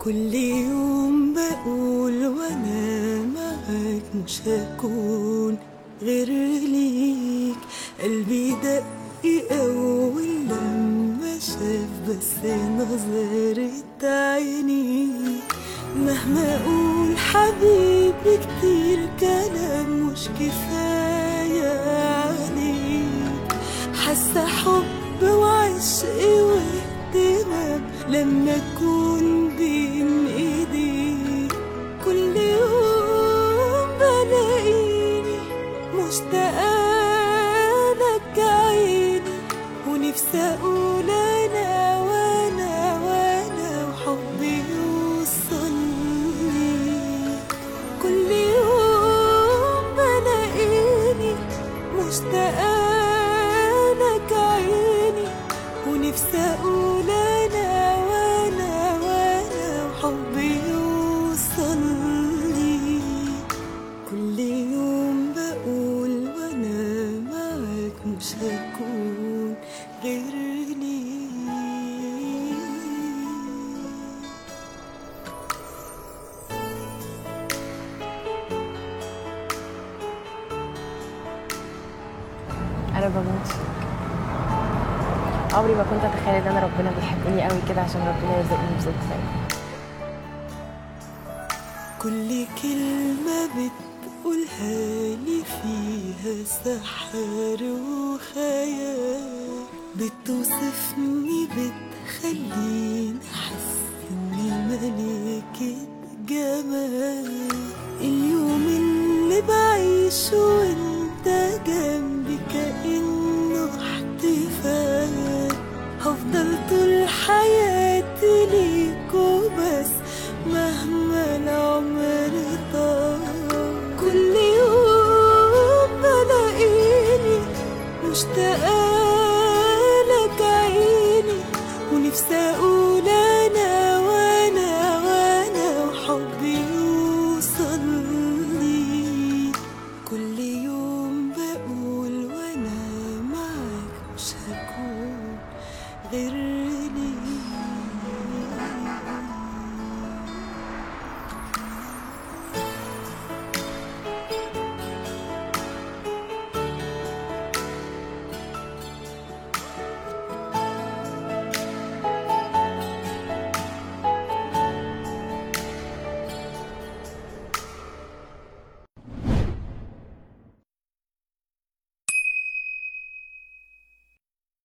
كل يوم بقول وانا معاك مش هكون غير ليك. قلبي دق اول لما شاف بس نظرة عينيك. مهما اقول حبيبي كتير كلام مش كفاية عليك. حاسة حب وعشق واهتمام لما اكون بين ايديك. كل يوم بلاقيني مشتاقة لك عيني، ونفسي اقول انا وحبي يوصل ليك. كل يوم بلاقيني مشتاقة لك عيني، ونفسي اقول انا وحبي يوصل ليك. كل يوم بقول وانا معاك مش هكون غير ليك. انا بموت فيك. عمري ما كنت اتخيل ان انا ربنا بيحبني قوي كده عشان ربنا يرزقني بزوج زيك. كل كلمة بتقولها لي فيها سحر وخيال، بتوصفني بتخليني أحس